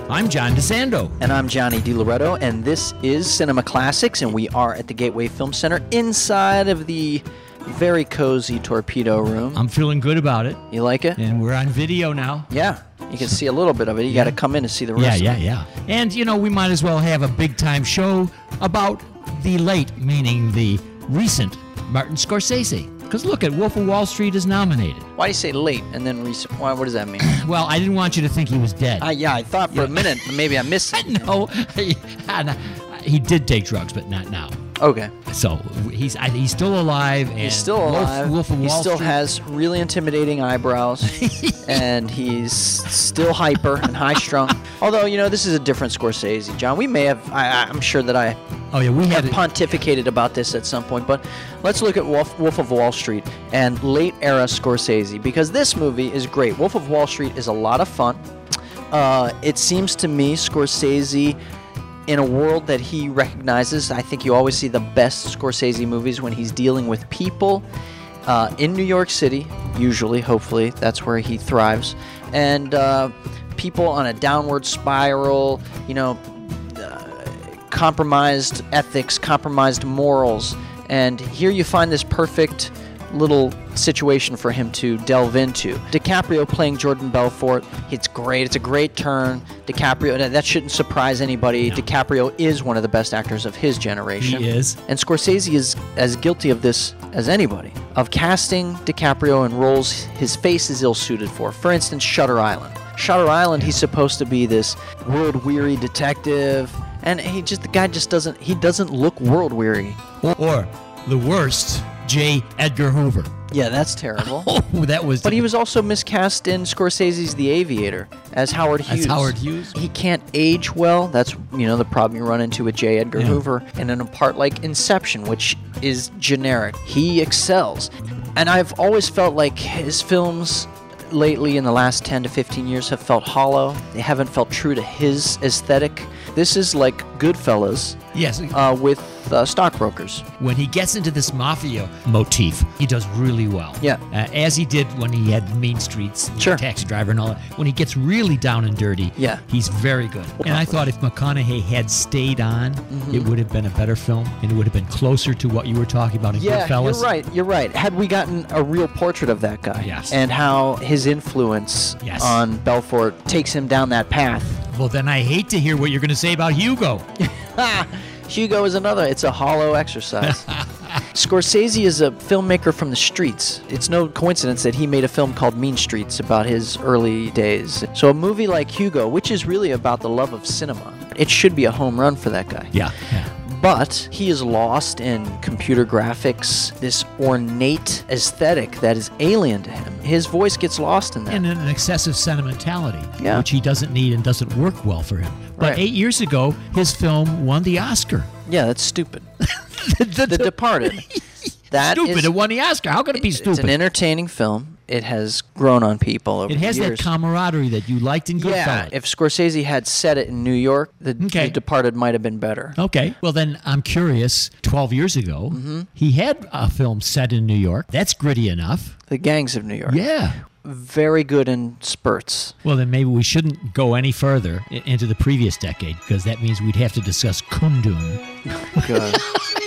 I'm John DeSando. And I'm Johnny DiLoretto, and this is Cinema Classics, and we are at the Gateway Film Center inside of the very cozy Torpedo Room. I'm feeling good about it. You like it? And we're on video now. Yeah. You can see a little bit of it. You got to come in to see the rest of it. Yeah. And, we might as well have a big-time show about the late, meaning the recent, Martin Scorsese. Because look, Wolf of Wall Street is nominated. Why do you say late and then recent? What does that mean? Well, I didn't want you to think he was dead. I thought for a minute, but maybe I missed it. No, he did take drugs, but not now. Okay. So he's still alive. And he's still alive. Wolf of Wall he still Street. has really intimidating eyebrows, and he's still hyper and high-strung. Although, this is a different Scorsese, John. We may have, I'm sure that I we have pontificated about this at some point, but let's look at Wolf of Wall Street and late-era Scorsese, because this movie is great. Wolf of Wall Street is a lot of fun. It seems to me Scorsese, in a world that he recognizes, I think you always see the best Scorsese movies when he's dealing with people in New York City, usually, hopefully, that's where he thrives, and people on a downward spiral, compromised ethics, compromised morals, and here you find this perfect little situation for him to delve into. DiCaprio playing Jordan Belfort, it's great. It's a great turn. DiCaprio, that shouldn't surprise anybody. No. DiCaprio is one of the best actors of his generation. He is. And Scorsese is as guilty of this as anybody, of casting DiCaprio in roles his face is ill-suited for. For instance, Shutter Island. Shutter Island, he's supposed to be this world-weary detective, and the guy doesn't look world-weary. Or the worst, J. Edgar Hoover. Yeah, that's terrible. Oh, that was... But he was also miscast in Scorsese's The Aviator as Howard Hughes. As Howard Hughes? He can't age well. That's, the problem you run into with J. Edgar Hoover. And in a part like Inception, which is generic, he excels. And I've always felt like his films lately in the last 10 to 15 years have felt hollow. They haven't felt true to his aesthetic. This is like Goodfellas. Yes. With stockbrokers. When he gets into this mafia motif, he does really well. Yeah. As he did when he had Mean Streets, Sure. Taxi Driver and all that. When he gets really down and dirty, Yeah. he's very good. And I thought if McConaughey had stayed on, it would have been a better film, and it would have been closer to what you were talking about in Goodfellas. You're right. Had we gotten a real portrait of that guy, Yes. and how his influence Yes. on Belfort takes him down that path. Well, then I hate to hear what you're going to say about Hugo. Hugo is another. It's a hollow exercise. Scorsese is a filmmaker from the streets. It's no coincidence that he made a film called Mean Streets about his early days. So a movie like Hugo, which is really about the love of cinema, it should be a home run for that guy. Yeah. But he is lost in computer graphics, this ornate aesthetic that is alien to him. His voice gets lost in that. And an excessive sentimentality, Yeah. which he doesn't need and doesn't work well for him. But Right. 8 years ago, his film won the Oscar. Yeah, that's stupid. The Departed. That Stupid. is- It won the Oscar. How could it be It's stupid? an entertaining film. It has grown on people over It has the years. that camaraderie that you liked in Goodfellas. Yeah, if Scorsese had set it in New York, the Okay. Departed might have been better. Okay. Well, then I'm curious. 12 years ago, he had a film set in New York. That's gritty enough. The Gangs of New York. Yeah. Very good in spurts. Well, then maybe we shouldn't go any further into the previous decade, because that means we'd have to discuss Kundun Good.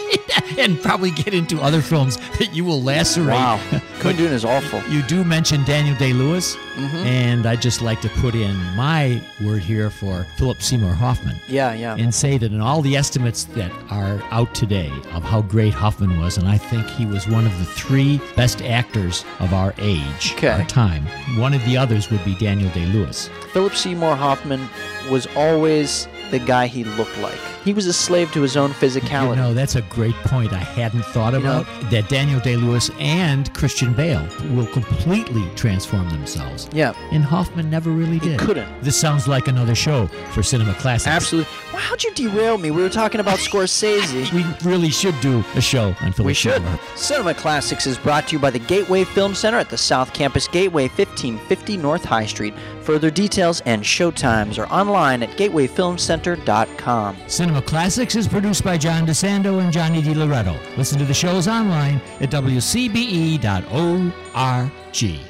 and probably get into other films that you will lacerate. Wow. Kundun is awful. You do mention Daniel Day-Lewis, and I'd just like to put in my word here for Philip Seymour Hoffman. Yeah. And say that in all the estimates that are out today of how great Hoffman was, and I think he was one of the 3 best actors of our age, Okay. our time. One of the others would be Daniel Day-Lewis. Philip Seymour Hoffman was always the guy he looked like. He was a slave to his own physicality. That's a great point I hadn't thought about. That Daniel Day-Lewis and Christian Bale will completely transform themselves. Yeah. And Hoffman never really did. couldn't. This sounds like another show for Cinema Classics. Absolutely. Well, how'd you derail me? We were talking about Scorsese. We really should do a show on Philip We should. Seymour. Cinema Classics is brought to you by the Gateway Film Center at the South Campus Gateway, 1550 North High Street. Further details and showtimes are online at gatewayfilmcenter.com. Cinema Classics is produced by John DeSando and Johnny DiLoretto. Listen to the shows online at wcbe.org.